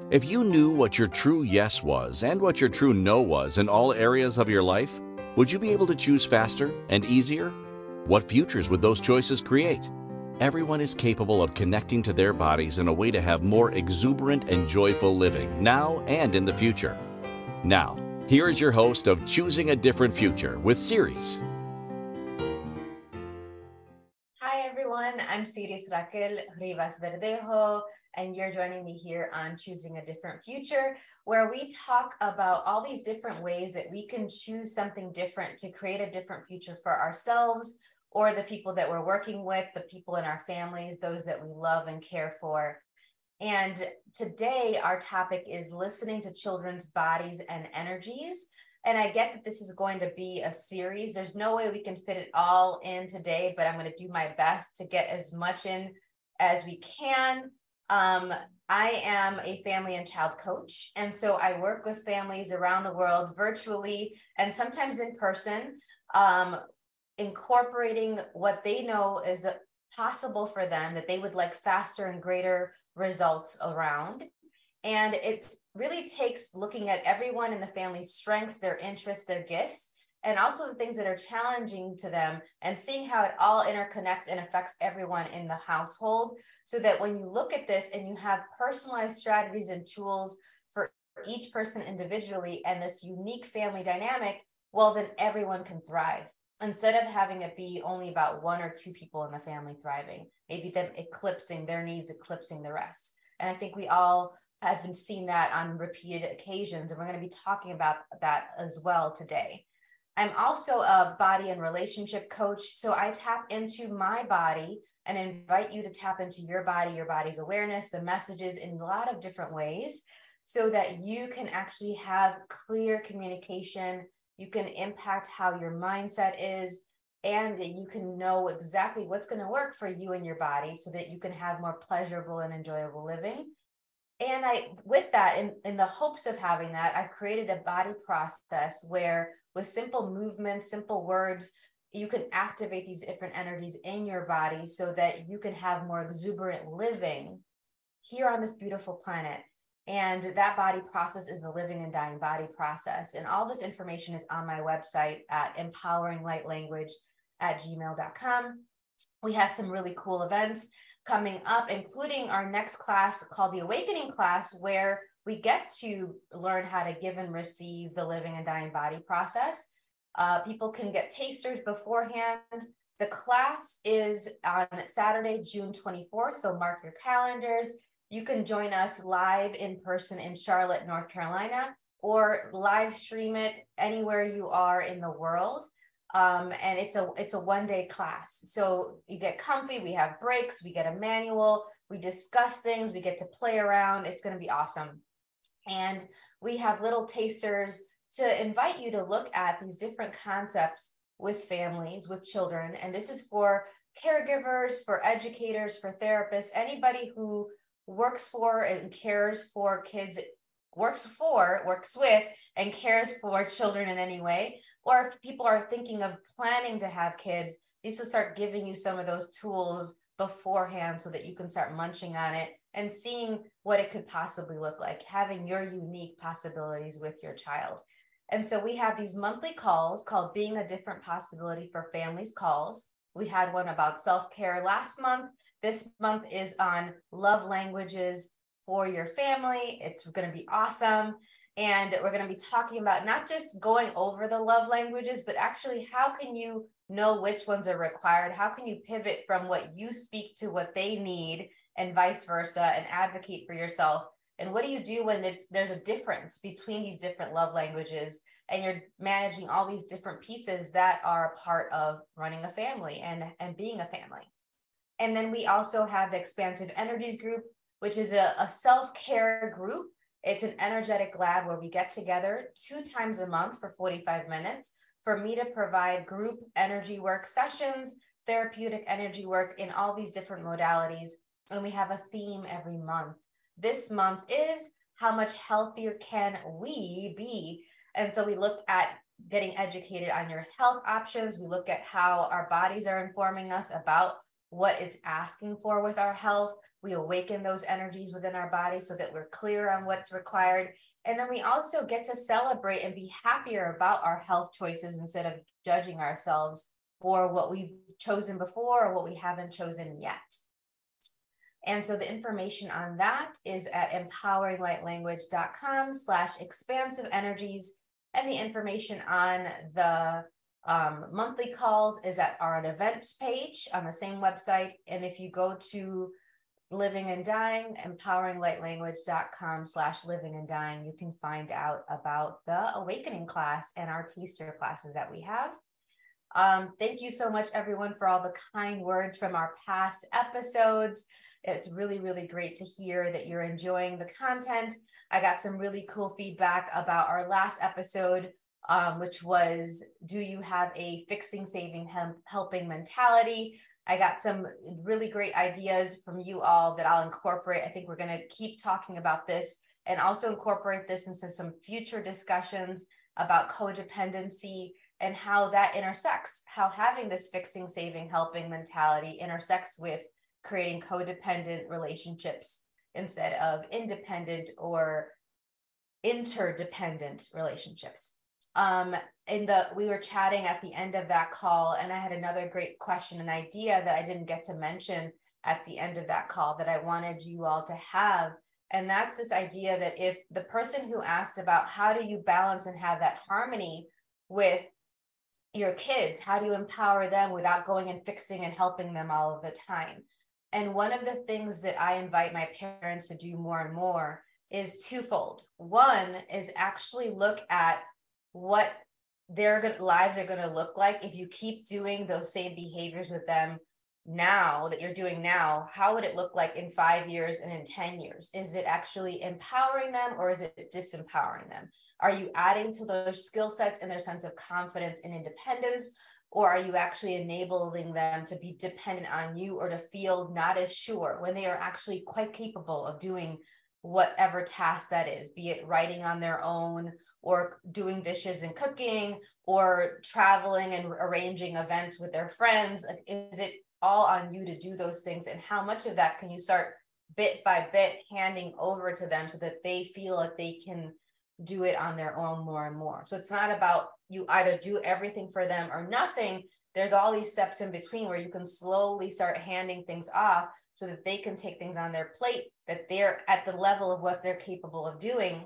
If you knew what your true yes was and what your true no was in all areas of your life, would you be able to choose faster and easier? What futures would those choices create? Everyone is capable of connecting to their bodies in a way to have more exuberant and joyful living now and in the future. Now, here is your host of Choosing a Different Future with Series. Hi everyone, I'm Siris Raquel Rivas Verdejo, and you're joining me here on Choosing a Different Future, where we talk about all these different ways that we can choose something different to create a different future for ourselves or the people that we're working with, the people in our families, those that we love and care for. And today, our topic is listening to children's bodies and energies. And I get that this is going to be a series. There's no way we can fit it all in today, but I'm going to do my best to get as much in as we can. I am a family and child coach. And so I work with families around the world virtually and sometimes in person, incorporating what they know is possible for them that they would like faster and greater results around. And it really takes looking at everyone in the family's strengths, their interests, their gifts, and also the things that are challenging to them and seeing how it all interconnects and affects everyone in the household. So that when you look at this and you have personalized strategies and tools for each person individually and this unique family dynamic, well, then everyone can thrive instead of having it be only about one or two people in the family thriving, maybe them eclipsing their needs, eclipsing the rest. And I think we all have been seeing that on repeated occasions, and we're going to be talking about that as well today. I'm also a body and relationship coach, so I tap into my body and invite you to tap into your body's awareness, the messages in a lot of different ways, so that you can actually have clear communication, you can impact how your mindset is, and that you can know exactly what's going to work for you and your body so that you can have more pleasurable and enjoyable living. And with that, in the hopes of having that, I've created a body process where with simple movements, simple words, you can activate these different energies in your body so that you can have more exuberant living here on this beautiful planet. And that body process is the living and dying body process. And all this information is on my website at empoweringlightlanguage@gmail.com. We have some really cool events coming up, including our next class called the Awakening class, where we get to learn how to give and receive the living and dying body process. People can get tasters beforehand. The class is on Saturday, June 24th, so mark your calendars. You can join us live in person in Charlotte, North Carolina, or live stream it anywhere you are in the world. And it's a 1 day class. So you get comfy, we have breaks, we get a manual, we discuss things, we get to play around. It's going to be awesome. And we have little tasters to invite you to look at these different concepts with families, with children. And this is for caregivers, for educators, for therapists, anybody who works for and cares for kids, works with, and cares for children in any way. Or if people are thinking of planning to have kids, these will start giving you some of those tools beforehand so that you can start munching on it and seeing what it could possibly look like, having your unique possibilities with your child. And so we have these monthly calls called Being a Different Possibility for Families calls. We had one about self-care last month. This month is on love languages for your family. It's going to be awesome. And we're going to be talking about not just going over the love languages, but actually how can you know which ones are required? How can you pivot from what you speak to what they need and vice versa and advocate for yourself? And what do you do when there's a difference between these different love languages and you're managing all these different pieces that are a part of running a family and being a family? And then we also have the Expansive Energies group, which is a self-care group. It's an energetic lab where we get together 2 times a month for 45 minutes for me to provide group energy work sessions, therapeutic energy work in all these different modalities. And we have a theme every month. This month is how much healthier can we be? And so we look at getting educated on your health options. We look at how our bodies are informing us about what it's asking for with our health. We awaken those energies within our body so that we're clear on what's required. And then we also get to celebrate and be happier about our health choices instead of judging ourselves for what we've chosen before or what we haven't chosen yet. And so the information on that is at empoweringlightlanguage.com/expansive energies. And the information on the monthly calls is at our events page on the same website. And if you go to Living and Dying, empoweringlightlanguage.com/living and dying, you can find out about the awakening class and our taster classes that we have. Thank you so much, everyone, for all the kind words from our past episodes. It's really, really great to hear that you're enjoying the content. I got some really cool feedback about our last episode, which was, do you have a fixing, saving, helping mentality? I got some really great ideas from you all that I'll incorporate. I think we're going to keep talking about this and also incorporate this into some future discussions about codependency and how that intersects, how having this fixing, saving, helping mentality intersects with creating codependent relationships instead of independent or interdependent relationships. We were chatting at the end of that call, and I had another great question and idea that I didn't get to mention at the end of that call that I wanted you all to have. And that's this idea that if the person who asked about how do you balance and have that harmony with your kids, how do you empower them without going and fixing and helping them all of the time? And one of the things that I invite my parents to do more and more is twofold. One is actually look at what their lives are going to look like if you keep doing those same behaviors with them now that you're doing now. How would it look like in 5 years and in 10 years? Is it actually empowering them or is it disempowering them? Are you adding to their skill sets and their sense of confidence and independence? Or are you actually enabling them to be dependent on you or to feel not as sure when they are actually quite capable of doing whatever task that is, be it writing on their own or doing dishes and cooking or traveling and arranging events with their friends? Like, is it all on you to do those things? And how much of that can you start bit by bit handing over to them so that they feel like they can do it on their own more and more? So it's not about you either do everything for them or nothing. There's all these steps in between where you can slowly start handing things off so that they can take things on their plate, that they're at the level of what they're capable of doing,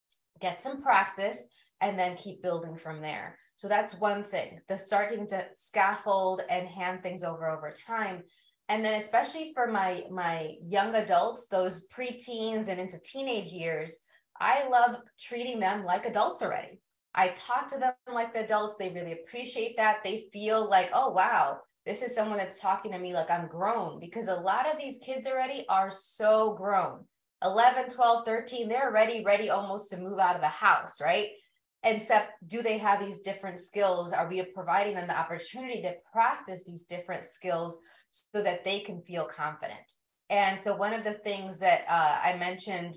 get some practice, and then keep building from there. So that's one thing, the starting to scaffold and hand things over time. And then especially for my young adults, those preteens and into teenage years, I love treating them like adults already. I talk to them like the adults. They really appreciate that. They feel like, oh, wow, this is someone that's talking to me like I'm grown, because a lot of these kids already are so grown. 11, 12, 13, they're already ready almost to move out of the house, right? Except, do they have these different skills? Are we providing them the opportunity to practice these different skills so that they can feel confident? And so one of the things that I mentioned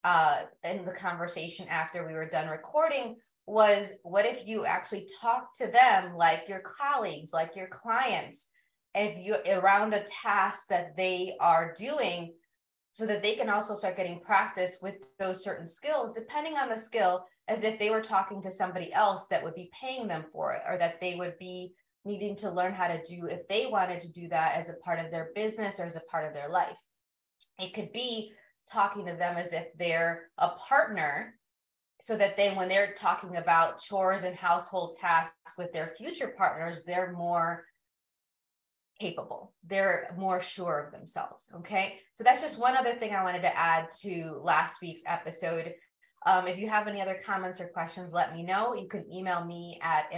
in the conversation after we were done recording was, what if you actually talk to them like your colleagues, like your clients, if you around a task that they are doing, so that they can also start getting practice with those certain skills, depending on the skill, as if they were talking to somebody else that would be paying them for it, or that they would be needing to learn how to do if they wanted to do that as a part of their business or as a part of their life. It could be talking to them as if they're a partner, so that then when they're talking about chores and household tasks with their future partners, they're more capable, they're more sure of themselves. Okay, so that's just one other thing I wanted to add to last week's episode. If you have any other comments or questions, let me know. You can email me at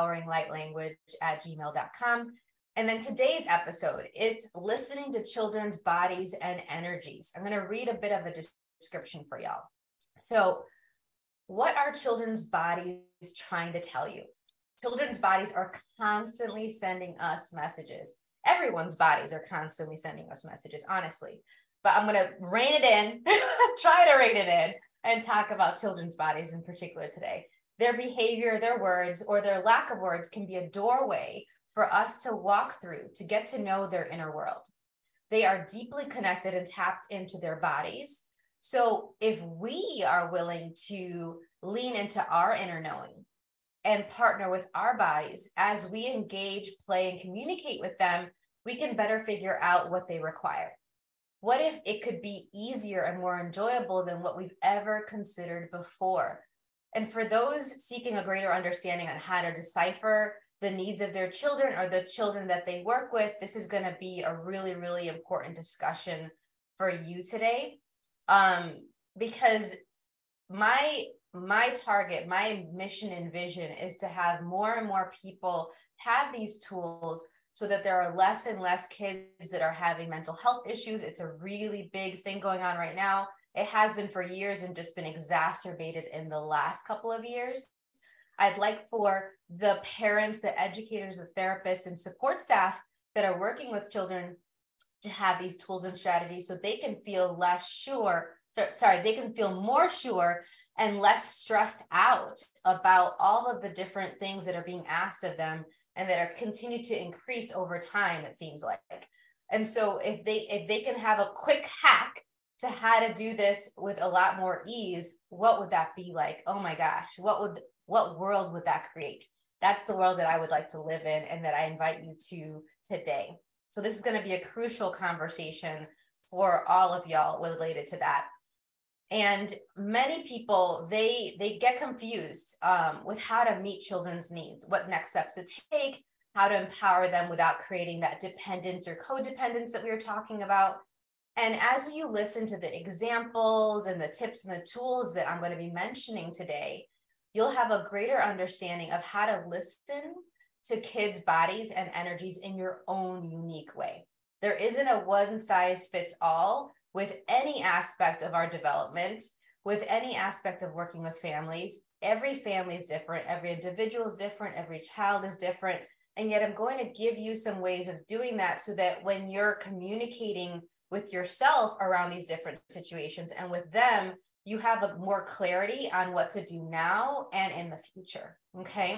empoweringlightlanguage@gmail.com. And then today's episode, it's listening to children's bodies and energies. I'm going to read a bit of a description for y'all. So, what are children's bodies trying to tell you? Children's bodies are constantly sending us messages. Everyone's bodies are constantly sending us messages, honestly. But I'm going to rein it in, try to rein it in, and talk about children's bodies in particular today. Their behavior, their words, or their lack of words can be a doorway for us to walk through to get to know their inner world. They are deeply connected and tapped into their bodies. So if we are willing to lean into our inner knowing and partner with our bodies as we engage, play, and communicate with them, we can better figure out what they require. What if it could be easier and more enjoyable than what we've ever considered before? And for those seeking a greater understanding on how to decipher the needs of their children or the children that they work with, this is going to be a really, really important discussion for you today. Because my target, my mission and vision is to have more and more people have these tools so that there are less and less kids that are having mental health issues. It's a really big thing going on right now. It has been for years and just been exacerbated in the last couple of years. I'd like for the parents, the educators, the therapists, and support staff that are working with children to have these tools and strategies so they can feel less sure. They can feel more sure and less stressed out about all of the different things that are being asked of them and that are continue to increase over time, it seems like. And so if they can have a quick hack to how to do this with a lot more ease, what would that be like? Oh my gosh, what world would that create? That's the world that I would like to live in and that I invite you to today. So this is going to be a crucial conversation for all of y'all related to that. And many people, they get confused with how to meet children's needs, what next steps to take, how to empower them without creating that dependence or codependence that we were talking about. And as you listen to the examples and the tips and the tools that I'm going to be mentioning today, you'll have a greater understanding of how to listen to kids' bodies and energies in your own unique way. There isn't a one size fits all with any aspect of our development, with any aspect of working with families. Every family is different, every individual is different, every child is different. And yet I'm going to give you some ways of doing that so that when you're communicating with yourself around these different situations and with them, you have a more clarity on what to do now and in the future. Okay.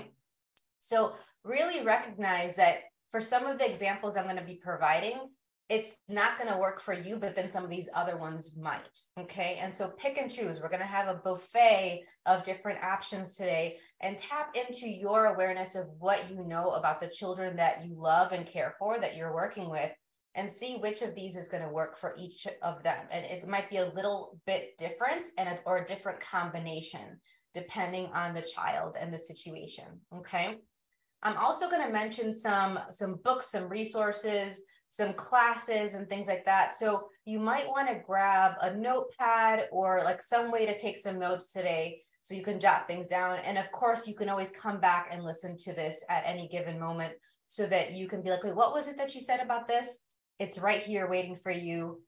So really recognize that for some of the examples I'm going to be providing, it's not going to work for you, but then some of these other ones might. Okay. And so pick and choose. We're going to have a buffet of different options today and tap into your awareness of what you know about the children that you love and care for that you're working with, and see which of these is going to work for each of them. And it might be a little bit different or a different combination depending on the child and the situation. Okay. I'm also going to mention some books, some resources, some classes and things like that. So you might want to grab a notepad or like some way to take some notes today so you can jot things down. And of course, you can always come back and listen to this at any given moment so that you can be like, wait, what was it that you said about this? It's right here waiting for you.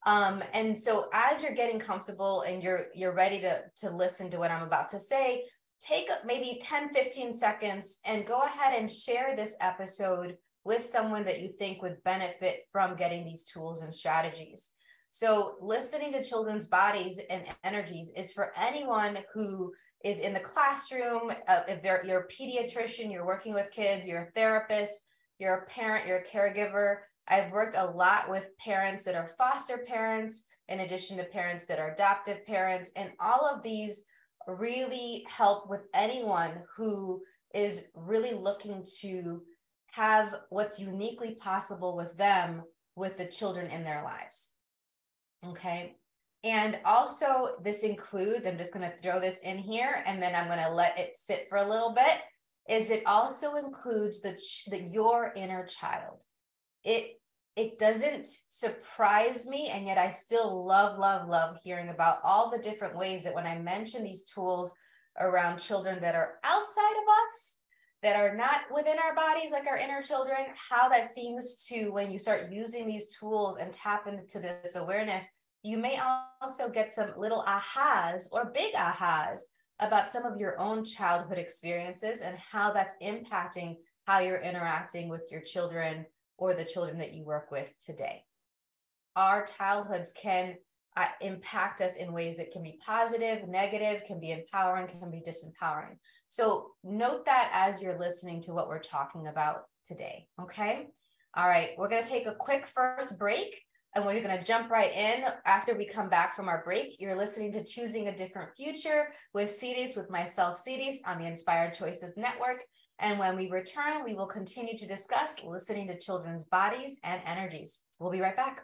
And so as you're getting comfortable and you're ready to listen to what I'm about to say, take maybe 10, 15 seconds and go ahead and share this episode with someone that you think would benefit from getting these tools and strategies. So listening to children's bodies and energies is for anyone who is in the classroom, if you're a pediatrician, you're working with kids, you're a therapist, you're a parent, you're a caregiver. I've worked a lot with parents that are foster parents, in addition to parents that are adoptive parents, and all of these really help with anyone who is really looking to have what's uniquely possible with them, with the children in their lives. Okay. And also this includes, I'm just going to throw this in here and then I'm going to let it sit for a little bit, is it also includes your inner child. It doesn't surprise me, and yet I still love hearing about all the different ways that when I mention these tools around children that are outside of us, that are not within our bodies, like our inner children, how that seems to, when you start using these tools and tap into this awareness, you may also get some little ahas or big ahas about some of your own childhood experiences and how that's impacting how you're interacting with your children or the children that you work with today. Our childhoods can impact us in ways that can be positive, negative, can be empowering, can be disempowering. So note that as you're listening to what we're talking about today, okay? All right, we're going to take a quick first break, and we're going to jump right in. After we come back from our break, you're listening to Choosing a Different Future with Ceres, with myself, Ceres, on the Inspired Choices Network. And when we return, we will continue to discuss listening to children's bodies and energies. We'll be right back.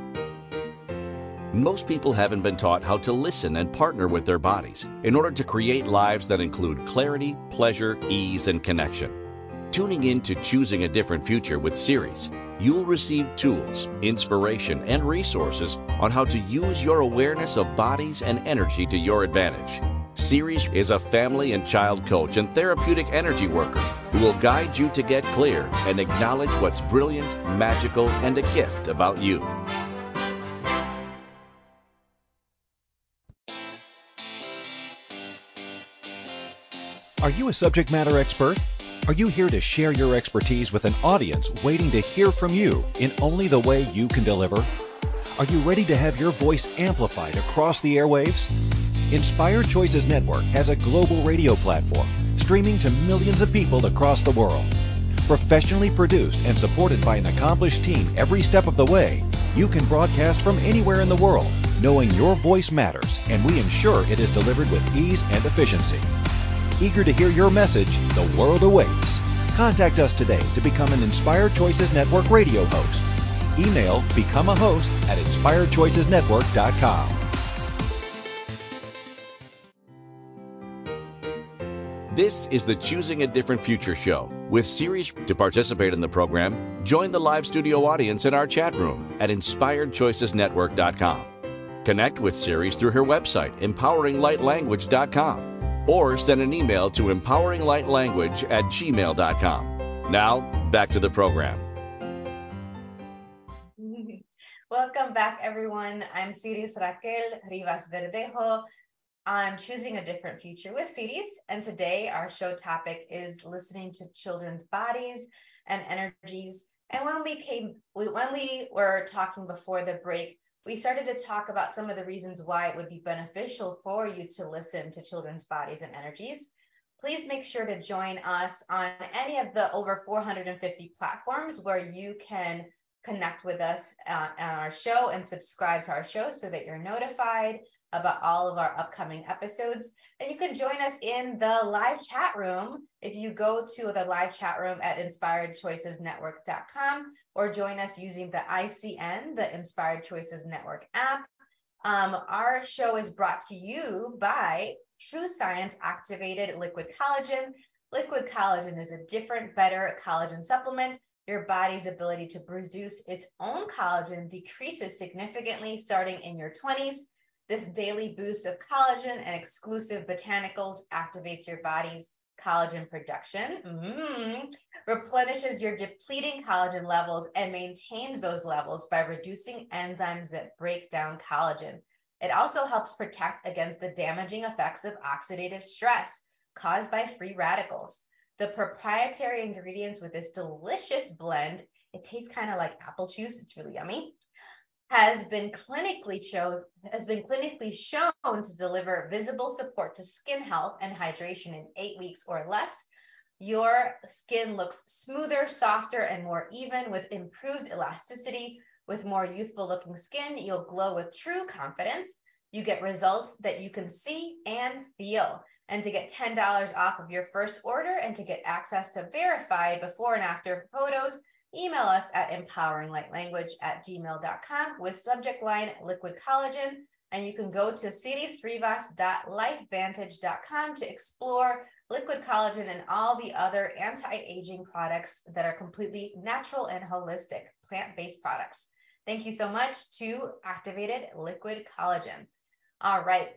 Most people haven't been taught how to listen and partner with their bodies in order to create lives that include clarity, pleasure, ease, and connection. Tuning in to Choosing a Different Future with Ceres, you'll receive tools, inspiration, and resources on how to use your awareness of bodies and energy to your advantage. Ceres is a family and child coach and therapeutic energy worker who will guide you to get clear and acknowledge what's brilliant, magical, and a gift about you. Are you a subject matter expert? Are you here to share your expertise with an audience waiting to hear from you in only the way you can deliver? Are you ready to have your voice amplified across the airwaves? Inspired Choices Network has a global radio platform streaming to millions of people across the world. Professionally produced and supported by an accomplished team every step of the way, you can broadcast from anywhere in the world, knowing your voice matters, and we ensure it is delivered with ease and efficiency. Eager to hear your message, the world awaits. Contact us today to become an Inspired Choices Network radio host. Email becomeahost@inspiredchoicesnetwork.com. This is the Choosing a Different Future show with Ceres. To participate in the program, join the live studio audience in our chat room at inspiredchoicesnetwork.com. Connect with Ceres through her website, empoweringlightlanguage.com. or send an email to empoweringlightlanguage@gmail.com. Now, back to the program. Welcome back, everyone. I'm Ceres Raquel Rivas Verdejo on Choosing a Different Future with Ceres, and today our show topic is listening to children's bodies and energies. And when we were talking before the break, we started to talk about some of the reasons why it would be beneficial for you to listen to children's bodies and energies. Please make sure to join us on any of the over 450 platforms where you can connect with us on our show and subscribe to our show so that you're notified about all of our upcoming episodes. And you can join us in the live chat room if you go to the live chat room at inspiredchoicesnetwork.com or join us using the ICN, the Inspired Choices Network app. Our show is brought to you by True Science Activated Liquid Collagen. Liquid collagen is a different, better collagen supplement. Your body's ability to produce its own collagen decreases significantly starting in your 20s. This daily boost of collagen and exclusive botanicals activates your body's collagen production, replenishes your depleting collagen levels, and maintains those levels by reducing enzymes that break down collagen. It also helps protect against the damaging effects of oxidative stress caused by free radicals. The proprietary ingredients with this delicious blend, it tastes kind of like apple juice, it's really yummy, has been clinically shown to deliver visible support to skin health and hydration in 8 weeks or less. Your skin looks smoother, softer, and more even with improved elasticity. With more youthful looking skin, you'll glow with true confidence. You get results that you can see and feel. And to get $10 off of your first order and to get access to verified before and after photos, email us at empoweringlightlanguage@gmail.com with subject line liquid collagen. And you can go to ceresrivas.lifevantage.com to explore liquid collagen and all the other anti-aging products that are completely natural and holistic, plant-based products. Thank you so much to Activated Liquid Collagen. All right.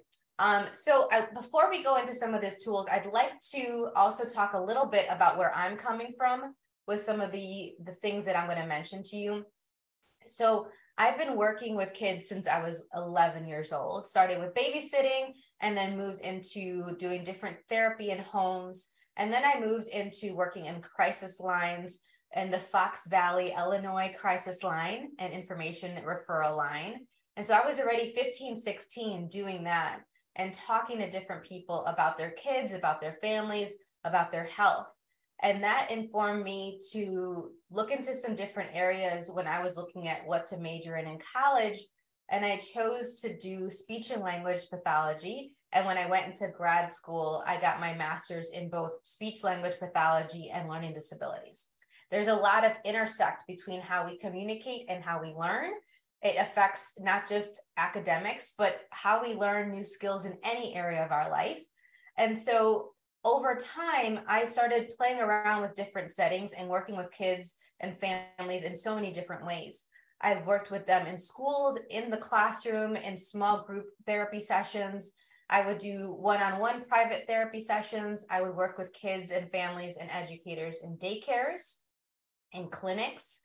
Before we go into some of these tools, I'd like to also talk a little bit about where I'm coming from with some of the things that I'm going to mention to you. So I've been working with kids since I was 11 years old, started with babysitting and then moved into doing different therapy in homes. And then I moved into working in crisis lines in the Fox Valley, Illinois crisis line and information referral line. And so I was already 15, 16 doing that and talking to different people about their kids, about their families, about their health. And that informed me to look into some different areas when I was looking at what to major in college. And I chose to do speech and language pathology. And when I went into grad school, I got my master's in both speech language pathology and learning disabilities. There's a lot of intersect between how we communicate and how we learn. It affects not just academics, but how we learn new skills in any area of our life. And so over time, I started playing around with different settings and working with kids and families in so many different ways. I've worked with them in schools, in the classroom, in small group therapy sessions. I would do one-on-one private therapy sessions. I would work with kids and families and educators in daycares, in clinics.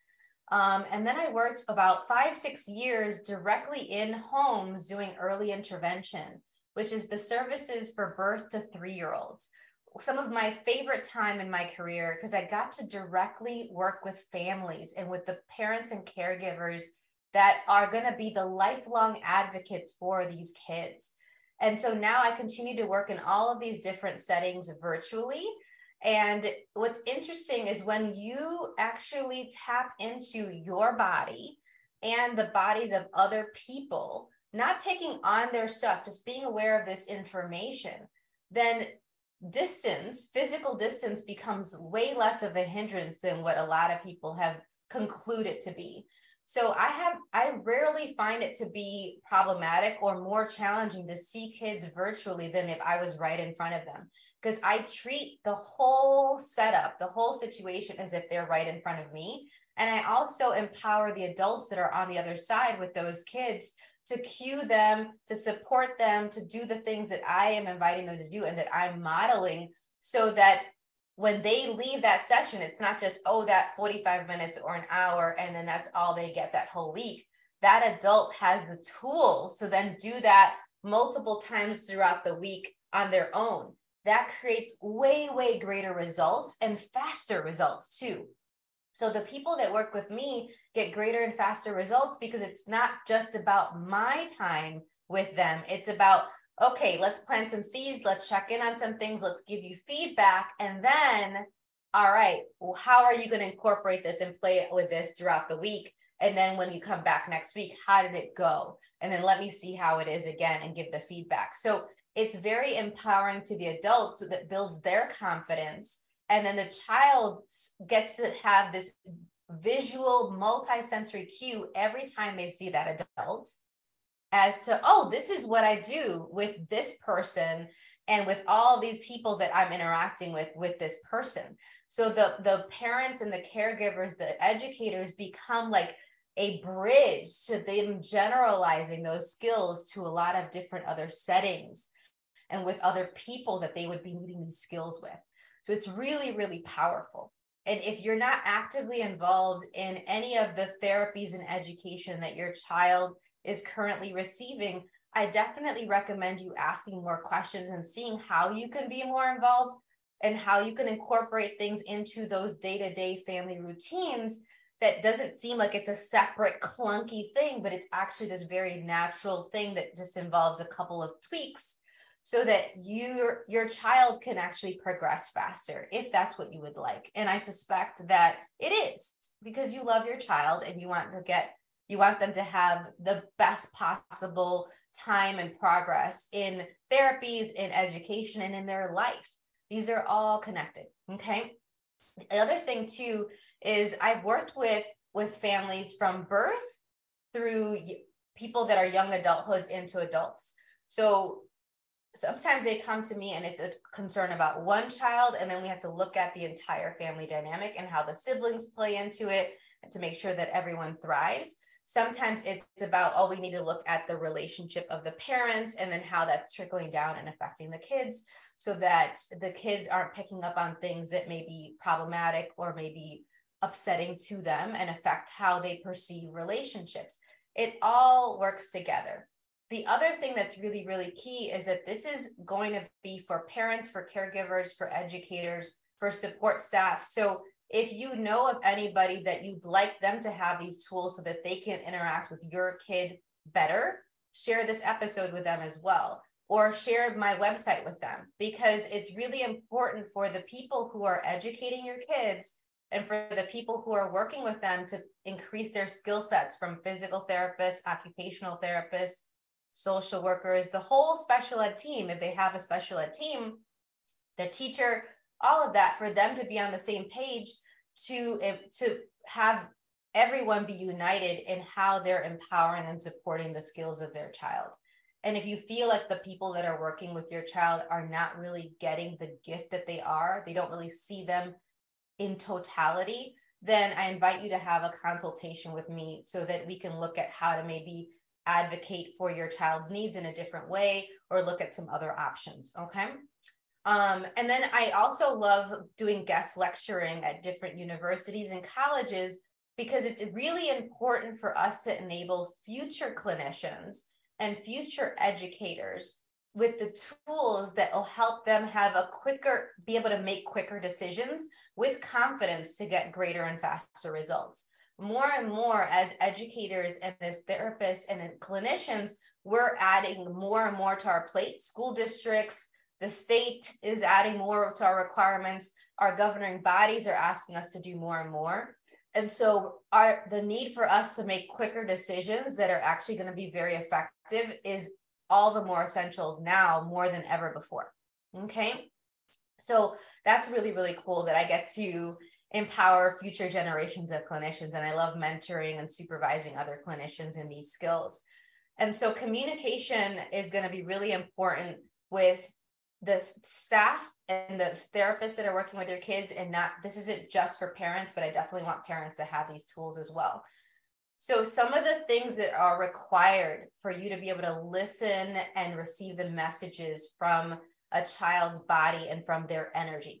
And then I worked about 5-6 years directly in homes doing early intervention, which is the services for birth to 3-year-olds. Some of my favorite time in my career, because I got to directly work with families and with the parents and caregivers that are going to be the lifelong advocates for these kids. And so now I continue to work in all of these different settings virtually. And what's interesting is when you actually tap into your body and the bodies of other people, not taking on their stuff, just being aware of this information, then distance, physical distance becomes way less of a hindrance than what a lot of people have concluded to be. So I rarely find it to be problematic or more challenging to see kids virtually than if I was right in front of them, because I treat the whole setup, the whole situation as if they're right in front of me. And I also empower the adults that are on the other side with those kids to cue them, to support them, to do the things that I am inviting them to do and that I'm modeling, so that when they leave that session, it's not just, oh, that 45 minutes or an hour, and then that's all they get that whole week. That adult has the tools to then do that multiple times throughout the week on their own. That creates way, way greater results and faster results too. So the people that work with me get greater and faster results because it's not just about my time with them. It's about, okay, let's plant some seeds, let's check in on some things, let's give you feedback, and then, all right, well, how are you going to incorporate this and play it with this throughout the week? And then when you come back next week, how did it go? And then let me see how it is again and give the feedback. So it's very empowering to the adults, so that builds their confidence. And then the child gets to have this visual multisensory cue every time they see that adult as to, oh, this is what I do with this person and with all these people that I'm interacting with this person. So the parents and the caregivers, the educators become like a bridge to them generalizing those skills to a lot of different other settings and with other people that they would be needing these skills with. So it's really, really powerful. And if you're not actively involved in any of the therapies and education that your child is currently receiving, I definitely recommend you asking more questions and seeing how you can be more involved and how you can incorporate things into those day-to-day family routines that doesn't seem like it's a separate clunky thing, but it's actually this very natural thing that just involves a couple of tweaks so that your child can actually progress faster if that's what you would like. And I suspect that it is, because you love your child and you want them to have the best possible time and progress in therapies, in education, and in their life. These are all connected, okay? The other thing too is I've worked with families from birth through people that are young adulthoods into adults. So sometimes they come to me and it's a concern about one child, and then we have to look at the entire family dynamic and how the siblings play into it and to make sure that everyone thrives. Sometimes it's about, oh, we need to look at the relationship of the parents and then how that's trickling down and affecting the kids, so that the kids aren't picking up on things that may be problematic or maybe upsetting to them and affect how they perceive relationships. It all works together. The other thing that's really, really key is that this is going to be for parents, for caregivers, for educators, for support staff. So if you know of anybody that you'd like them to have these tools so that they can interact with your kid better, share this episode with them as well, or share my website with them, because it's really important for the people who are educating your kids and for the people who are working with them to increase their skill sets, from physical therapists, occupational therapists, social workers, the whole special ed team, if they have a special ed team, the teacher, all of that, for them to be on the same page, to have everyone be united in how they're empowering and supporting the skills of their child. And if you feel like the people that are working with your child are not really getting the gift that they don't really see them in totality, then I invite you to have a consultation with me so that we can look at how to maybe advocate for your child's needs in a different way, or look at some other options. Okay. And then I also love doing guest lecturing at different universities and colleges, because it's really important for us to enable future clinicians and future educators with the tools that will help them be able to make quicker decisions with confidence to get greater and faster results. More and more, as educators and as therapists and as clinicians, we're adding more and more to our plate. School districts, the state is adding more to our requirements. Our governing bodies are asking us to do more and more. And so the need for us to make quicker decisions that are actually going to be very effective is all the more essential now, more than ever before. Okay. So that's really, really cool that I get to empower future generations of clinicians. And I love mentoring and supervising other clinicians in these skills. And so communication is going to be really important with the staff and the therapists that are working with your kids, and this isn't just for parents, but I definitely want parents to have these tools as well. So some of the things that are required for you to be able to listen and receive the messages from a child's body and from their energy.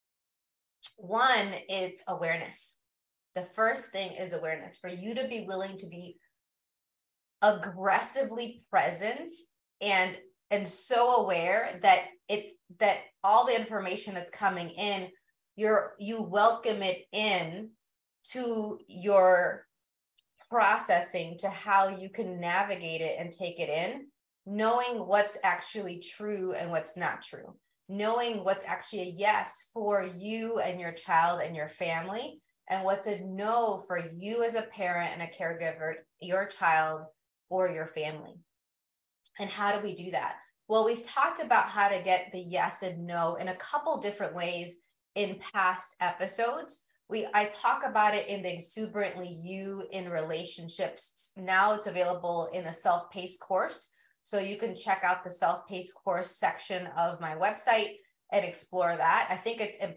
One is awareness. The first thing is awareness, for you to be willing to be aggressively present and so aware that all the information that's coming in, you welcome it in to your processing, to how you can navigate it and take it in, knowing what's actually true and what's not true, knowing what's actually a yes for you and your child and your family, and what's a no for you as a parent and a caregiver, your child or your family. And how do we do that? Well, we've talked about how to get the yes and no in a couple different ways in past episodes. I talk about it in the Exuberantly You in Relationships. Now it's available in the self-paced course. So you can check out the self-paced course section of my website and explore that. I think it's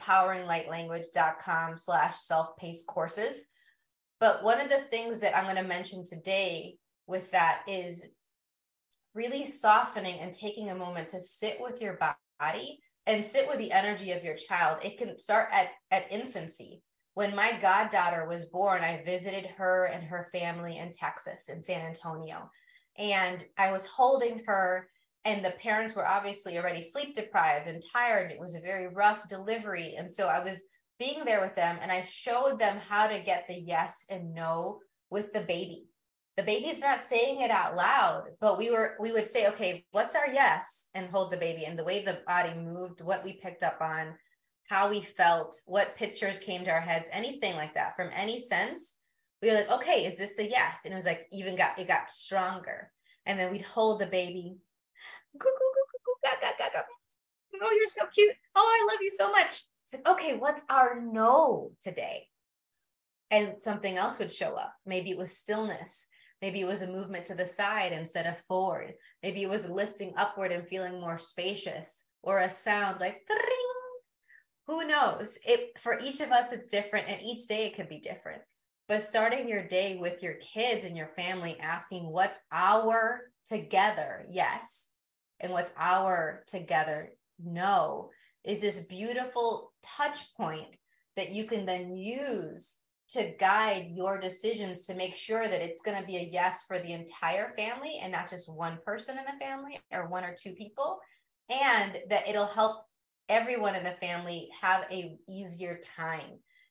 empoweringlightlanguage.com/self-paced courses. But one of the things that I'm going to mention today with that is really softening and taking a moment to sit with your body and sit with the energy of your child. It can start at infancy. When my goddaughter was born, I visited her and her family in Texas, in San Antonio. And I was holding her, and the parents were obviously already sleep deprived and tired. It was a very rough delivery. And so I was being there with them, and I showed them how to get the yes and no with the baby. The baby's not saying it out loud, but we would say, okay, what's our yes? And hold the baby. And the way the body moved, what we picked up on, how we felt, what pictures came to our heads, anything like that, from any sense, we were like, okay, is this the yes? And it was like, it got stronger. And then we'd hold the baby. Oh, you're so cute. Oh, I love you so much. It's like, okay, what's our no today? And something else would show up. Maybe it was stillness. Maybe it was a movement to the side instead of forward. Maybe it was lifting upward and feeling more spacious, or a sound like ding. Who knows? For each of us, it's different, and each day it could be different. But starting your day with your kids and your family, asking what's our together yes, and what's our together no, is this beautiful touch point that you can then use to guide your decisions to make sure that it's going to be a yes for the entire family and not just one person in the family or one or two people, and that it'll help everyone in the family have a easier time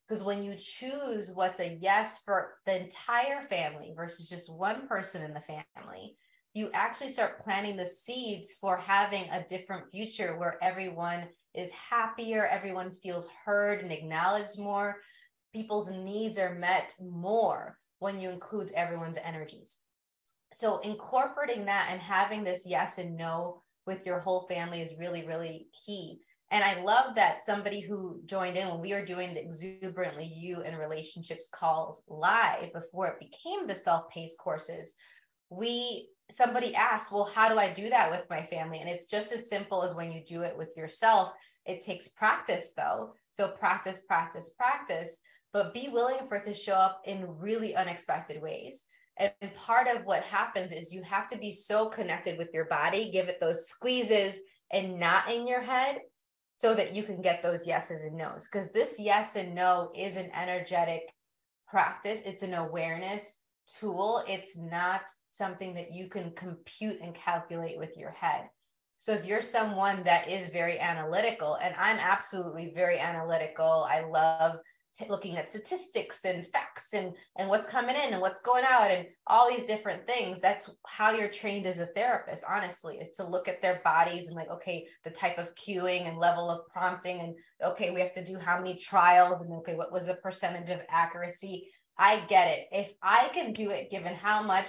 Because when you choose what's a yes for the entire family versus just one person in the family, you actually start planting the seeds for having a different future where everyone is happier, everyone feels heard and acknowledged more. People's needs are met more when you include everyone's energies. So incorporating that and having this yes and no with your whole family is really, really key. And I love that somebody who joined in when we were doing the Exuberantly You and Relationships calls live before it became the self-paced courses, somebody asked, well, how do I do that with my family? And it's just as simple as when you do it with yourself. It takes practice though. So practice, practice, practice, but be willing for it to show up in really unexpected ways. And part of what happens is you have to be so connected with your body, give it those squeezes and not in your head so that you can get those yeses and nos. Because this yes and no is an energetic practice. It's an awareness tool. It's not something that you can compute and calculate with your head. So if you're someone that is very analytical, and I'm absolutely very analytical, I love looking at statistics and facts and what's coming in and what's going out and all these different things. That's how you're trained as a therapist, honestly, is to look at their bodies and like, okay, the type of cueing and level of prompting, and okay, we have to do how many trials, and okay, what was the percentage of accuracy? I get it. If I can do it, given how much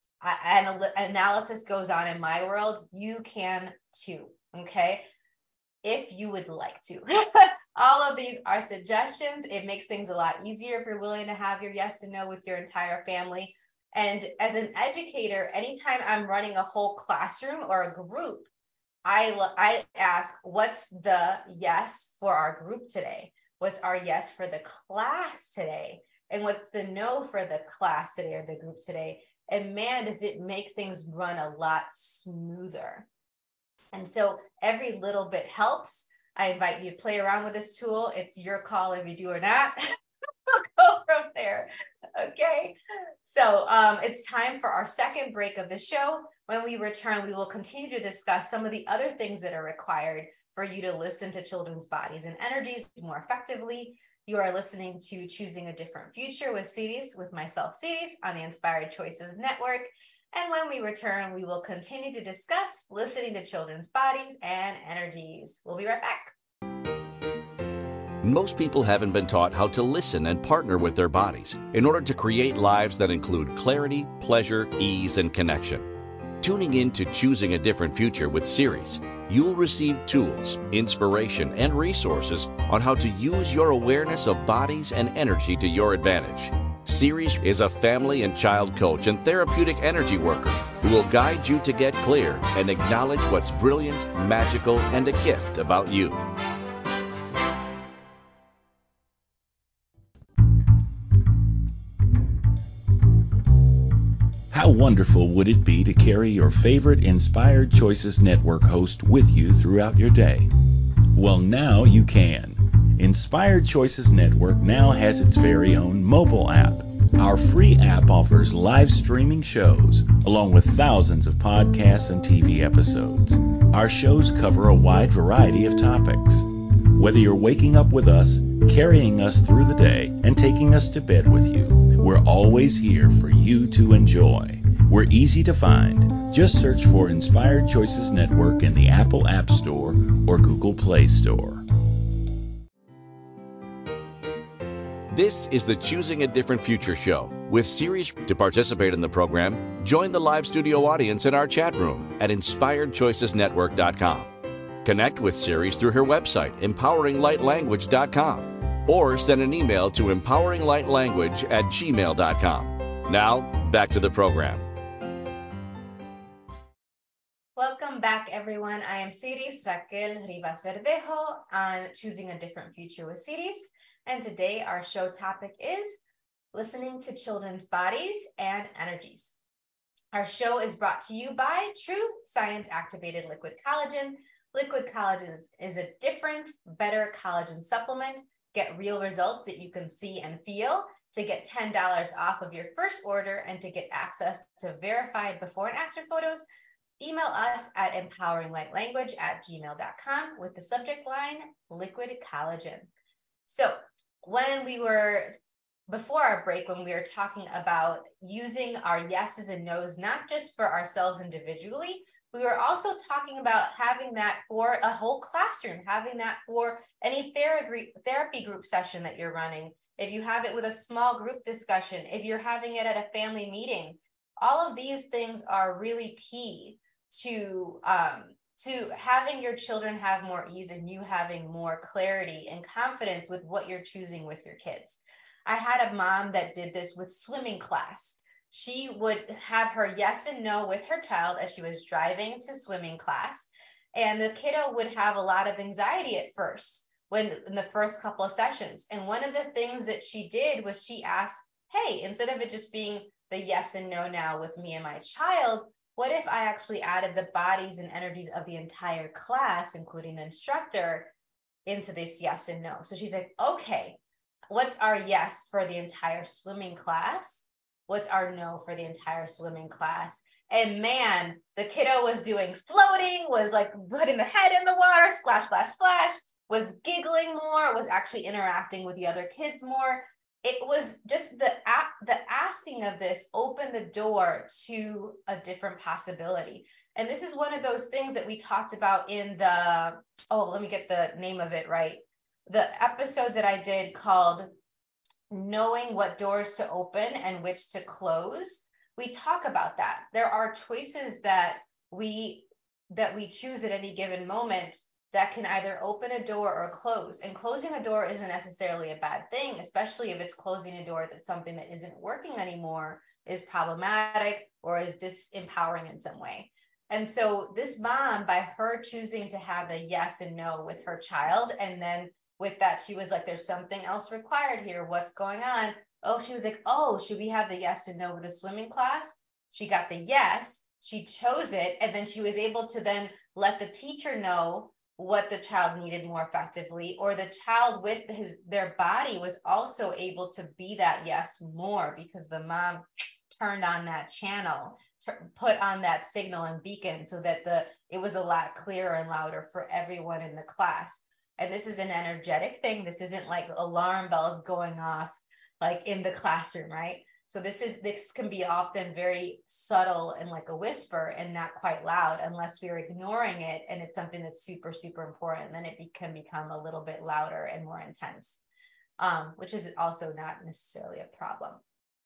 analysis goes on in my world, you can too. Okay. If you would like to. All of these are suggestions. It makes things a lot easier if you're willing to have your yes and no with your entire family. And as an educator, anytime I'm running a whole classroom or a group, I ask, what's the yes for our group today? What's our yes for the class today? And what's the no for the class today or the group today? And man, does it make things run a lot smoother. And so every little bit helps. I invite you to play around with this tool. It's your call if you do or not. We'll go from there. Okay. So it's time for our second break of the show. When we return, we will continue to discuss some of the other things that are required for you to listen to children's bodies and energies more effectively. You are listening to Choosing a Different Future with Ceres, with myself, Ceres, on the Inspired Choices Network. And when we return, we will continue to discuss listening to children's bodies and energies. We'll be right back. Most people haven't been taught how to listen and partner with their bodies in order to create lives that include clarity, pleasure, ease, and connection. Tuning in to Choosing a Different Future with Ceres, you'll receive tools, inspiration, and resources on how to use your awareness of bodies and energy to your advantage. Ceres is a family and child coach and therapeutic energy worker who will guide you to get clear and acknowledge what's brilliant, magical, and a gift about you. How wonderful would it be to carry your favorite Inspired Choices Network host with you throughout your day? Well, now you can. Inspired Choices Network now has its very own mobile app. Our free app offers live streaming shows, along with thousands of podcasts and TV episodes. Our shows cover a wide variety of topics. Whether you're waking up with us, carrying us through the day, and taking us to bed with you, we're always here for you to enjoy. We're easy to find. Just search for Inspired Choices Network in the Apple App Store or Google Play Store. This is the Choosing a Different Future show with Ceres. To participate in the program, join the live studio audience in our chat room at inspiredchoicesnetwork.com. Connect with Ceres through her website, empoweringlightlanguage.com, or send an email to empoweringlightlanguage@gmail.com. Now, back to the program. Welcome back, everyone. I am Ceres Raquel Rivas Verdejo on Choosing a Different Future with Ceres. And today our show topic is listening to children's bodies and energies. Our show is brought to you by True Science Activated Liquid Collagen. Liquid collagen is a different, better collagen supplement. Get real results that you can see and feel. To get $10 off of your first order and to get access to verified before and after photos, email us at empoweringlightlanguage@gmail.com with the subject line Liquid Collagen. So when we were before our break, when we were talking about using our yeses and nos, not just for ourselves individually, we were also talking about having that for a whole classroom, having that for any therapy group session that you're running. If you have it with a small group discussion, if you're having it at a family meeting, all of these things are really key to having your children have more ease and you having more clarity and confidence with what you're choosing with your kids. I had a mom that did this with swimming class. She would have her yes and no with her child as she was driving to swimming class. And the kiddo would have a lot of anxiety at first when in the first couple of sessions. And one of the things that she did was she asked, hey, instead of it just being the yes and no now with me and my child, what if I actually added the bodies and energies of the entire class, including the instructor, into this yes and no? So she's like, okay, what's our yes for the entire swimming class? What's our no for the entire swimming class? And man, the kiddo was doing floating, was like putting the head in the water, splash, splash, splash, was giggling more, was actually interacting with the other kids more. It was just the asking of this opened the door to a different possibility. And this is one of those things that we talked about in the, oh, let me get the name of it right. The episode that I did called Knowing What Doors to Open and Which to Close. We talk about that. There are choices that we choose at any given moment that can either open a door or close. And closing a door isn't necessarily a bad thing, especially if it's closing a door that's something that isn't working anymore, is problematic, or is disempowering in some way. And so this mom, by her choosing to have a yes and no with her child, and then with that, she was like, there's something else required here. What's going on? Oh, she was like, oh, should we have the yes and no with the swimming class? She got the yes, she chose it, and then she was able to then let the teacher know what the child needed more effectively, or the child with their body was also able to be that yes more because the mom turned on that channel, put on that signal and beacon so that it was a lot clearer and louder for everyone in the class. And this is an energetic thing. This isn't like alarm bells going off like in the classroom, right? So this can be often very subtle and like a whisper and not quite loud unless we're ignoring it and it's something that's super, super important. Then it can become a little bit louder and more intense, which is also not necessarily a problem.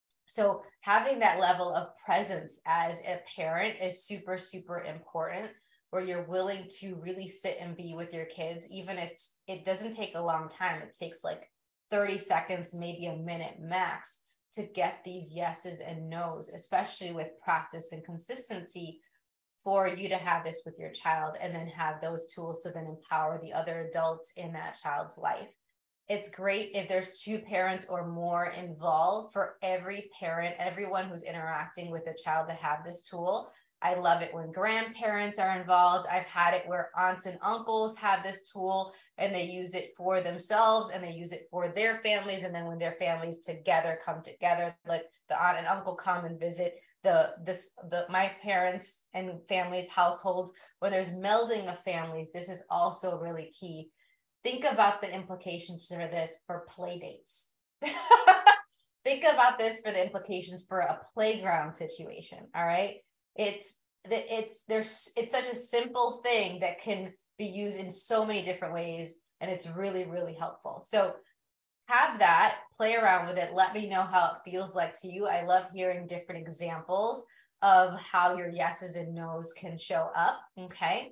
So having that level of presence as a parent is super, super important, where you're willing to really sit and be with your kids, even if it doesn't take a long time. It takes like 30 seconds, maybe a minute max, to get these yeses and nos, especially with practice and consistency, for you to have this with your child and then have those tools to then empower the other adults in that child's life. It's great if there's two parents or more involved, for every parent, everyone who's interacting with a child, to have this tool. I love it when grandparents are involved. I've had it where aunts and uncles have this tool and they use it for themselves and they use it for their families. And then when their families come together, like the aunt and uncle come and visit my parents and families' households, when there's melding of families, this is also really key. Think about the implications for this for play dates. Think about this for the implications for a playground situation. All right. It's such a simple thing that can be used in so many different ways, and it's really, really helpful. So have that, play around with it. Let me know how it feels like to you. I love hearing different examples of how your yeses and nos can show up. Okay.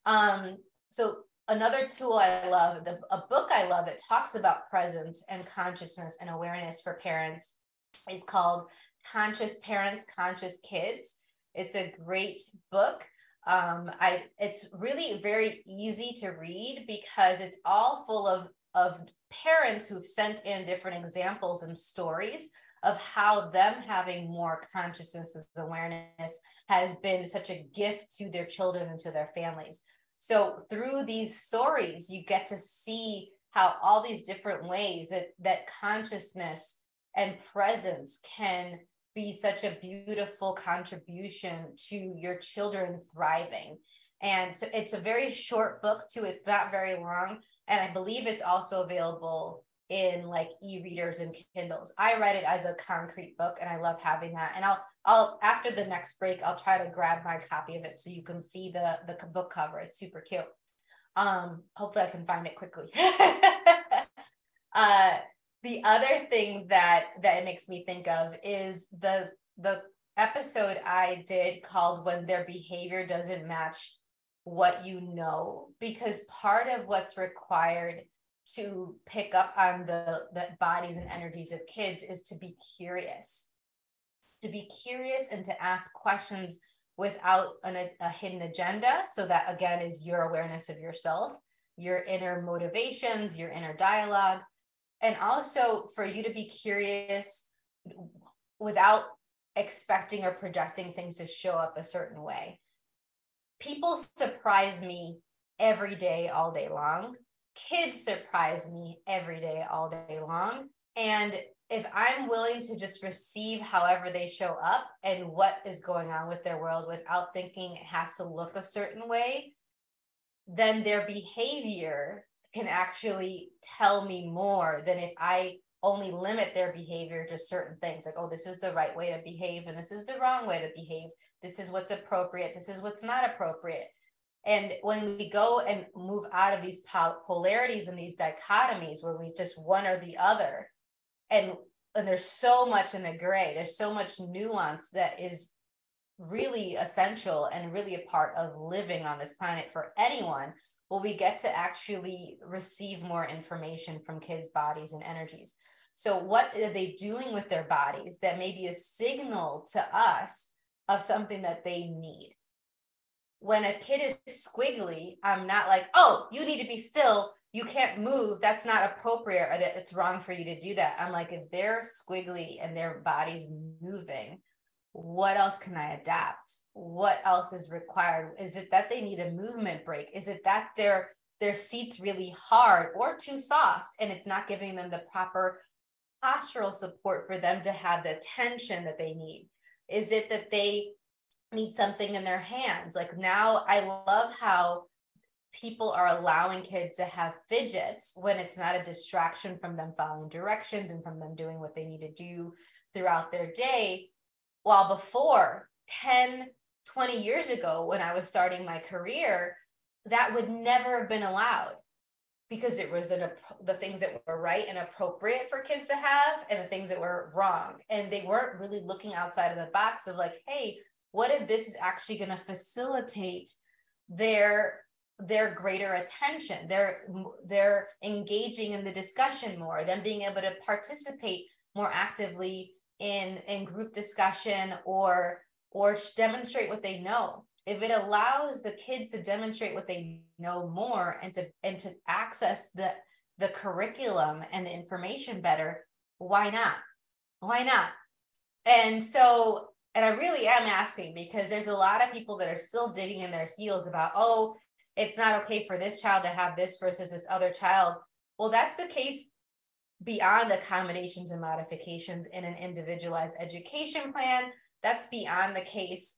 So another tool I love, a book I love that talks about presence and consciousness and awareness for parents, is called Conscious Parents, Conscious Kids. It's a great book. It's really very easy to read because it's all full of parents who've sent in different examples and stories of how them having more consciousness and awareness has been such a gift to their children and to their families. So through these stories, you get to see how all these different ways that consciousness and presence can be such a beautiful contribution to your children thriving. And so it's a very short book too. It's not very long. And I believe it's also available in like e-readers and Kindles. I read it as a concrete book, and I love having that. And I'll after the next break, I'll try to grab my copy of it so you can see the book cover. It's super cute. Hopefully I can find it quickly. The other thing that it makes me think of is the episode I did called When Their Behavior Doesn't Match What You Know, because part of what's required to pick up on the bodies and energies of kids is to be curious and to ask questions without a hidden agenda. So that again is your awareness of yourself, your inner motivations, your inner dialogue, and also for you to be curious without expecting or projecting things to show up a certain way. People surprise me every day, all day long. Kids surprise me every day, all day long. And if I'm willing to just receive however they show up and what is going on with their world without thinking it has to look a certain way, then their behavior can actually tell me more than if I only limit their behavior to certain things, like, oh, this is the right way to behave and this is the wrong way to behave. This is what's appropriate. This is what's not appropriate. And when we go and move out of these polarities and these dichotomies where we just one or the other, and there's so much in the gray, there's so much nuance that is really essential and really a part of living on this planet for anyone, well, we get to actually receive more information from kids' bodies and energies. So what are they doing with their bodies that may be a signal to us of something that they need? When a kid is squiggly, I'm not like, oh, you need to be still, you can't move, that's not appropriate, or that it's wrong for you to do that. I'm like, if they're squiggly and their body's moving, what else can I adapt? What else is required? Is it that they need a movement break? Is it that their seat's really hard or too soft and it's not giving them the proper postural support for them to have the tension that they need? Is it that they need something in their hands? Like now I love how people are allowing kids to have fidgets when it's not a distraction from them following directions and from them doing what they need to do throughout their day. While before 10, 20 years ago, when I was starting my career, that would never have been allowed because it was the things that were right and appropriate for kids to have and the things that were wrong. And they weren't really looking outside of the box of like, hey, what if this is actually going to facilitate their greater attention, they're engaging in the discussion more, them being able to participate more actively in group discussion or demonstrate what they know. If it allows the kids to demonstrate what they know more and to access the curriculum and the information better, why not? Why not? And so, and I really am asking because there's a lot of people that are still digging in their heels about, oh, it's not okay for this child to have this versus this other child. Well, that's the case beyond accommodations and modifications in an individualized education plan. That's beyond the case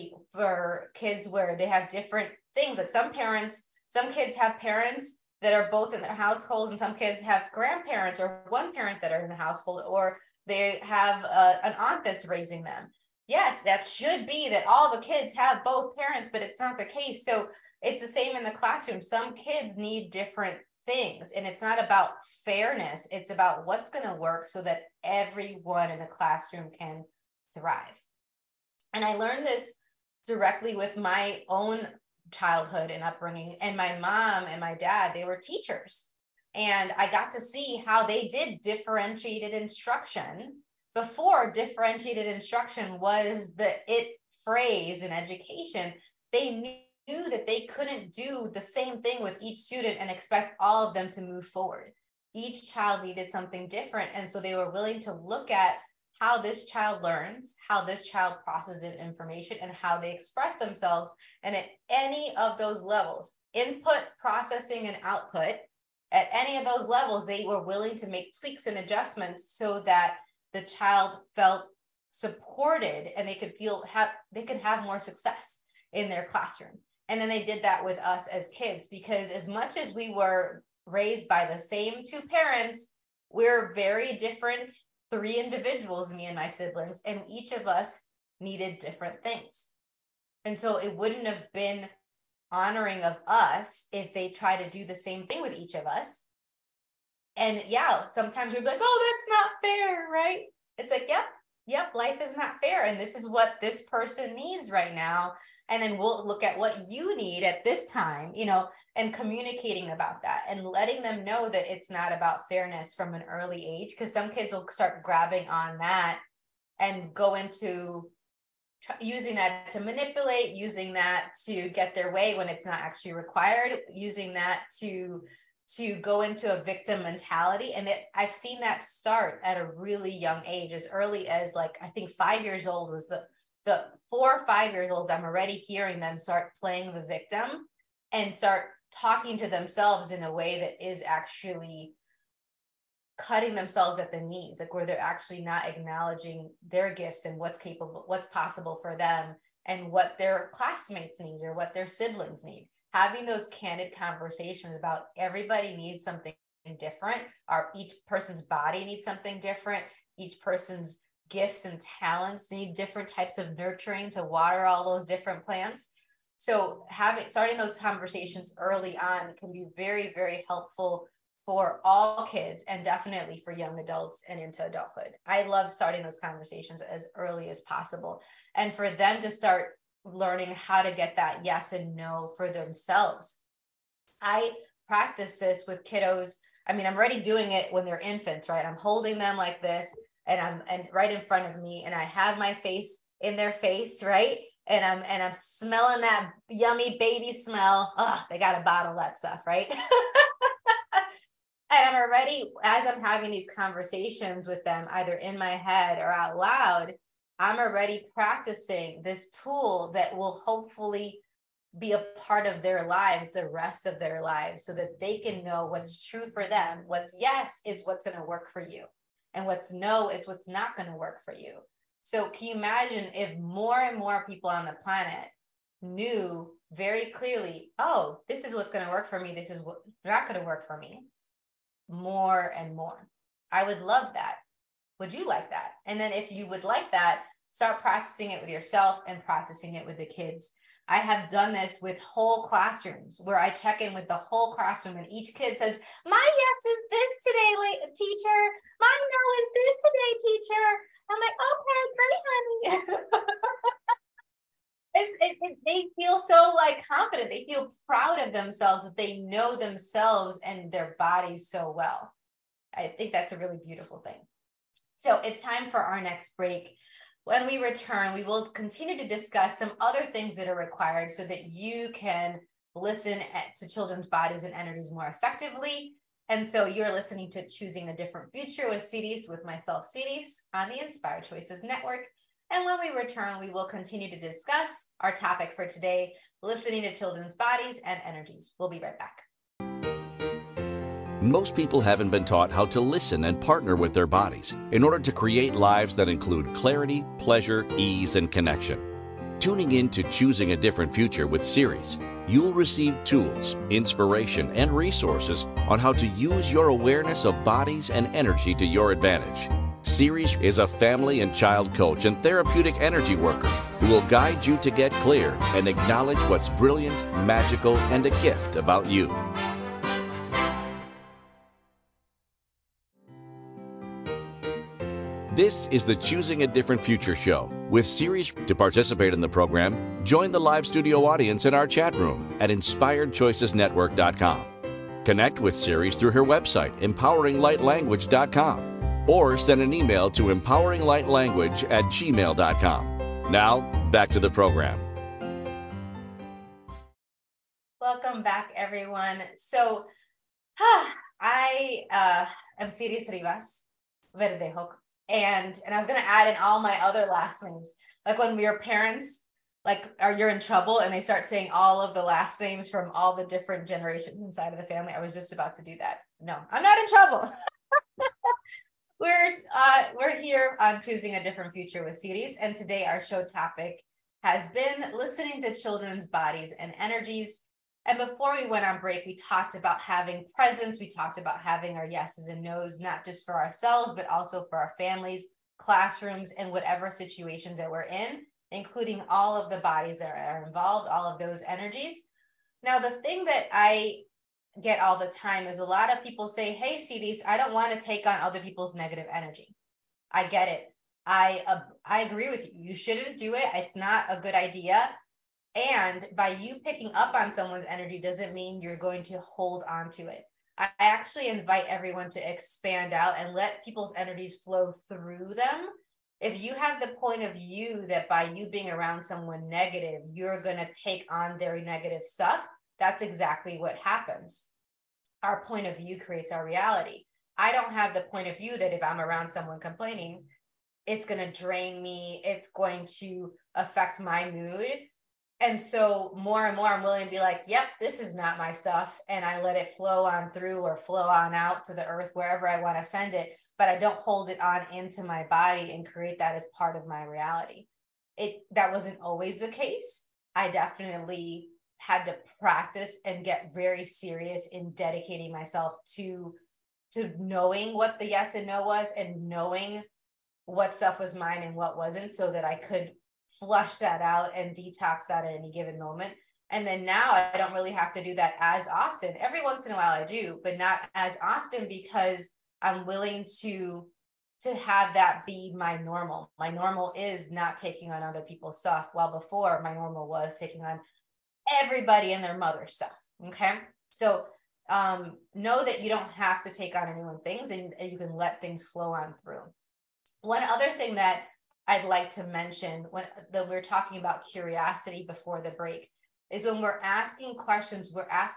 for kids where they have different things. Like some kids have parents that are both in their household, and some kids have grandparents or one parent that are in the household, or they have an aunt that's raising them. Yes, that should be that all the kids have both parents, but it's not the case. So it's the same in the classroom. Some kids need different things, and it's not about fairness. It's about what's going to work so that everyone in the classroom can thrive. And I learned this directly with my own childhood and upbringing. And my mom and my dad, they were teachers. And I got to see how they did differentiated instruction before differentiated instruction was the it phrase in education. They knew that they couldn't do the same thing with each student and expect all of them to move forward. Each child needed something different. And so they were willing to look at how this child learns, how this child processes information, and how they express themselves. And at any of those levels, input, processing, and output, at any of those levels, they were willing to make tweaks and adjustments so that the child felt supported and they could have more success in their classroom. And then they did that with us as kids, because as much as we were raised by the same two parents, we're very different, three individuals, me and my siblings, and each of us needed different things. And so it wouldn't have been honoring of us if they try to do the same thing with each of us. And yeah, sometimes we'd be like, oh, that's not fair, right? It's like, yep, life is not fair. And this is what this person needs right now. And then we'll look at what you need at this time, and communicating about that and letting them know that it's not about fairness from an early age, because some kids will start grabbing on that and go into using that to manipulate, using that to get their way when it's not actually required, using that to go into a victim mentality. And I've seen that start at a really young age, as early as like, I think 5 years old was the 4 or 5 years olds. I'm already hearing them start playing the victim and start talking to themselves in a way that is actually cutting themselves at the knees, like where they're actually not acknowledging their gifts and what's possible for them and what their classmates need or what their siblings need. Having those candid conversations about everybody needs something different, or each person's body needs something different, each person's gifts and talents need different types of nurturing to water all those different plants. So starting those conversations early on can be very, very helpful for all kids, and definitely for young adults and into adulthood. I love starting those conversations as early as possible, and for them to start learning how to get that yes and no for themselves. I practice this with kiddos. I mean, I'm already doing it when they're infants, right? I'm holding them like this, and right in front of me, and I have my face in their face, right? And I'm smelling that yummy baby smell. Oh, they got to bottle that stuff, right? And I'm already, as I'm having these conversations with them, either in my head or out loud, I'm already practicing this tool that will hopefully be a part of their lives, the rest of their lives, so that they can know what's true for them. What's yes is what's going to work for you, and what's no is what's not going to work for you. So can you imagine if more and more people on the planet knew very clearly, oh, this is what's going to work for me, this is what's not going to work for me, more and more. I would love that. Would you like that? And then if you would like that, start practicing it with yourself and practicing it with the kids. I have done this with whole classrooms where I check in with the whole classroom, and each kid says, my yes is this today, teacher. My no is this today, teacher. I'm like, okay, great, honey. They feel so like confident. They feel proud of themselves, that they know themselves and their bodies so well. I think that's a really beautiful thing. So it's time for our next break. When we return, we will continue to discuss some other things that are required so that you can listen to children's bodies and energies more effectively. And so you're listening to Choosing a Different Future with Siris, with myself, Siris, on the Inspired Choices Network. And when we return, we will continue to discuss our topic for today, listening to children's bodies and energies. We'll be right back. Most people haven't been taught how to listen and partner with their bodies in order to create lives that include clarity, pleasure, ease, and connection. Tuning in to Choosing a Different Future with Siris, you'll receive tools, inspiration, and resources on how to use your awareness of bodies and energy to your advantage. Siris is a family and child coach and therapeutic energy worker who will guide you to get clear and acknowledge what's brilliant, magical, and a gift about you. This is the Choosing a Different Future show with Siris. To participate in the program, join the live studio audience in our chat room at InspiredChoicesNetwork.com. Connect with Siris through her website, EmpoweringLightLanguage.com, or send an email to EmpoweringLightLanguage@gmail.com. Now, back to the program. Welcome back, everyone. So, I am Siris Rivas Verdejo. And I was going to add in all my other last names. Like when your parents, you're in trouble and they start saying all of the last names from all the different generations inside of the family. I was just about to do that. No, I'm not in trouble. We're here on Choosing a Different Future with Siris. And today our show topic has been listening to children's bodies and energies. And before we went on break, we talked about having presence. We talked about having our yeses and nos, not just for ourselves, but also for our families, classrooms, and whatever situations that we're in, including all of the bodies that are involved, all of those energies. Now, the thing that I get all the time is a lot of people say, hey, CDs, I don't want to take on other people's negative energy. I get it. I agree with you. You shouldn't do it. It's not a good idea. And by you picking up on someone's energy doesn't mean you're going to hold on to it. I actually invite everyone to expand out and let people's energies flow through them. If you have the point of view that by you being around someone negative, you're going to take on their negative stuff, that's exactly what happens. Our point of view creates our reality. I don't have the point of view that if I'm around someone complaining, it's going to drain me, it's going to affect my mood. And so more and more, I'm willing to be like, yep, this is not my stuff. And I let it flow on through or flow on out to the earth, wherever I want to send it. But I don't hold it on into my body and create that as part of my reality. That wasn't always the case. I definitely had to practice and get very serious in dedicating myself to knowing what the yes and no was and knowing what stuff was mine and what wasn't, so that I could flush that out and detox that at any given moment. And then now I don't really have to do that as often. Every once in a while I do, but not as often, because I'm willing to have that be my normal. My normal is not taking on other people's stuff, while before my normal was taking on everybody and their mother stuff. Okay. So know that you don't have to take on anyone's things, and you can let things flow on through. One other thing that I'd like to mention when we're talking about curiosity before the break is when we're asking questions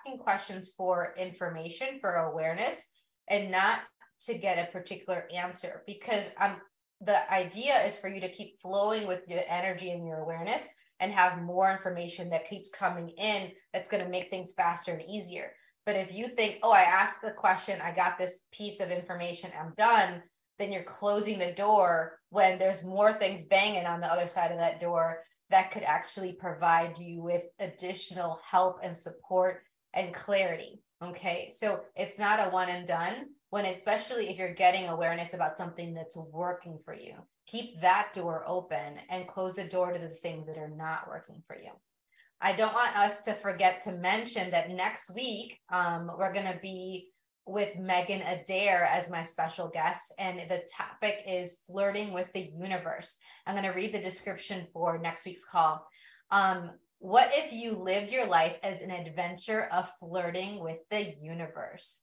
for information, for awareness, and not to get a particular answer, because the idea is for you to keep flowing with your energy and your awareness and have more information that keeps coming in that's going to make things faster and easier. But if you think, oh, I asked the question, I got this piece of information, I'm done, then you're closing the door when there's more things banging on the other side of that door that could actually provide you with additional help and support and clarity. Okay, so it's not a one and done, especially if you're getting awareness about something that's working for you. Keep that door open and close the door to the things that are not working for you. I don't want us to forget to mention that next week we're going to be with Megan Adair as my special guest, and the topic is flirting with the universe. I'm going to read the description for next week's call. What if you lived your life as an adventure of flirting with the universe?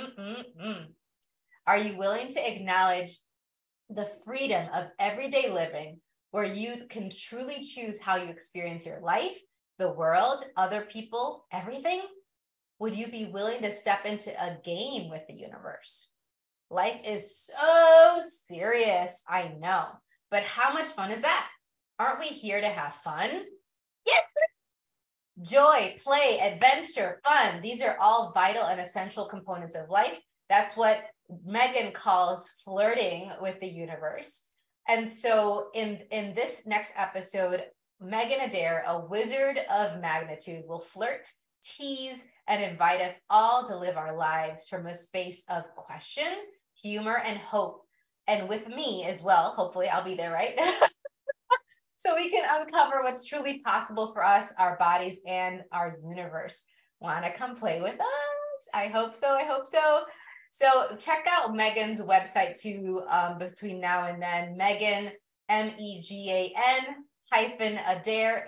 Are you willing to acknowledge the freedom of everyday living, where you can truly choose how you experience your life, the world, other people, everything? Would you be willing to step into a game with the universe? Life is so serious, I know, but how much fun is that? Aren't we here to have fun? Yes! Joy, play, adventure, fun. These are all vital and essential components of life. That's what Megan calls flirting with the universe. And so in this next episode, Megan Adair, a wizard of magnitude, will flirt, tease, and invite us all to live our lives from a space of question, humor, and hope. And with me as well, hopefully I'll be there, right? So we can uncover what's truly possible for us, our bodies, and our universe. Want to come play with us? I hope so. So check out Megan's website too between now and then. Megan, MEGAN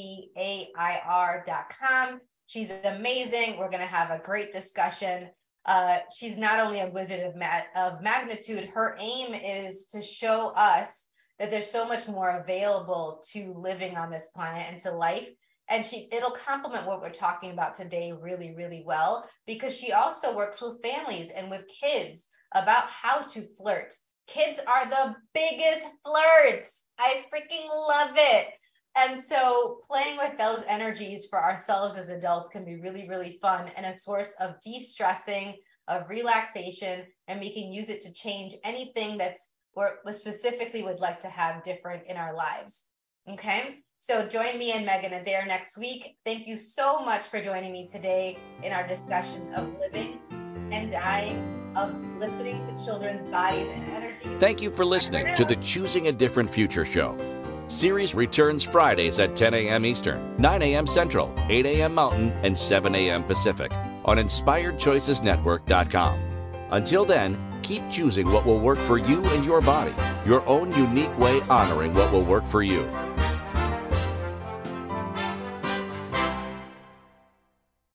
Adair.com. She's amazing. We're going to have a great discussion. She's not only a wizard of magnitude, her aim is to show us that there's so much more available to living on this planet and to life. And it'll complement what we're talking about today really, really well, because she also works with families and with kids about how to flirt. Kids are the biggest flirts. I freaking love it. And so playing with those energies for ourselves as adults can be really, really fun and a source of de-stressing, of relaxation, and we can use it to change anything we specifically would like to have different in our lives. Okay? So join me and Megan Adair next week. Thank you so much for joining me today in our discussion of living and dying, of listening to children's bodies and energy. Thank you for listening to the Choosing a Different Future show. Series returns Fridays at 10 a.m. Eastern, 9 a.m. Central, 8 a.m. Mountain, and 7 a.m. Pacific on InspiredChoicesNetwork.com. Until then, keep choosing what will work for you and your body, your own unique way honoring what will work for you.